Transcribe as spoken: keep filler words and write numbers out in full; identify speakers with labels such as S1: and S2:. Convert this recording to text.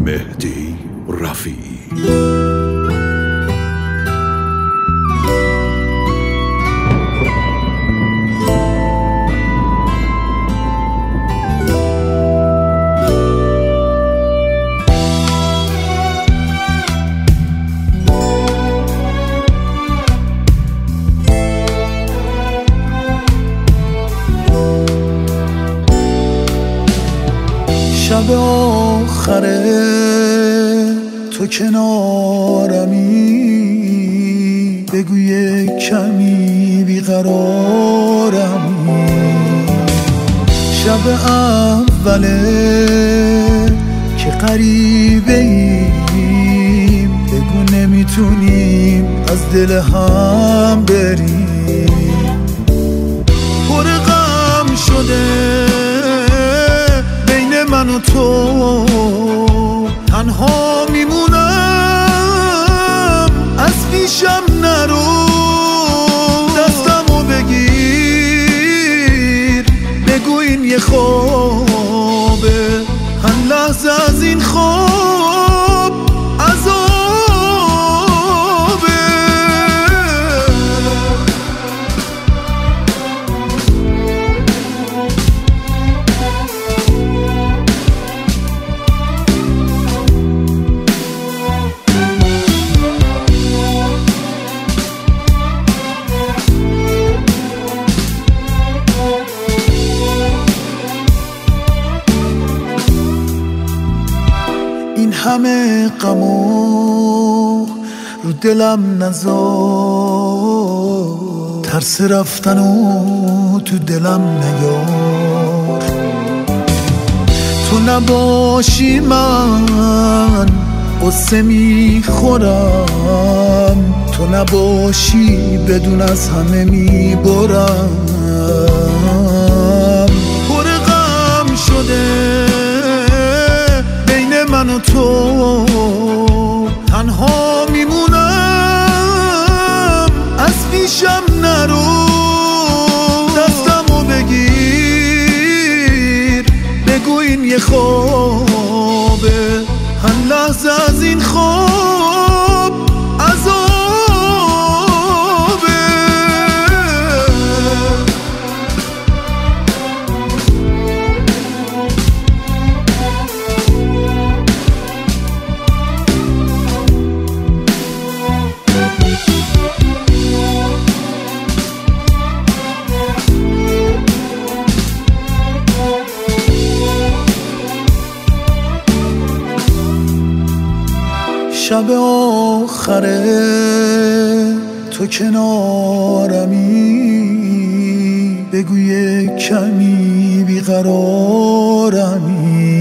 S1: مهدی رفیعی.
S2: شب آخره تو کنارمی، بگو یه کمی بیقرارمی. شب اوله که غریبه ایم، بگو نمیتونیم از دل هم بریم. پر غم شده من و تو، تنها میمونم، از پیشم نرو. دستمو بگیر، بگو این یه خوابه، هر لحظه از این خواب عذابه. این همه غمو رو دلم نذار، ترس رفتنو تو دلم نیار. تو نباشی من قصه میخورم، تو نباشی بدون از همه میبرم. پر غم شده من و تو، تنها میمونم، از پیشم نرو. دستمو بگیر، بگو این یه خوابه، هر لحظه از این خواب عذابه. شب آخره تو کنارمی، بگو یه کمی بیقرارمی.